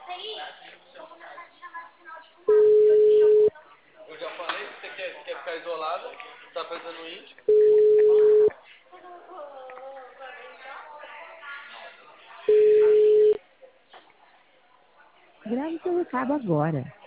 Eu já falei que você quer ficar isolada, tá fazendo isso. Grave pelo cabo agora.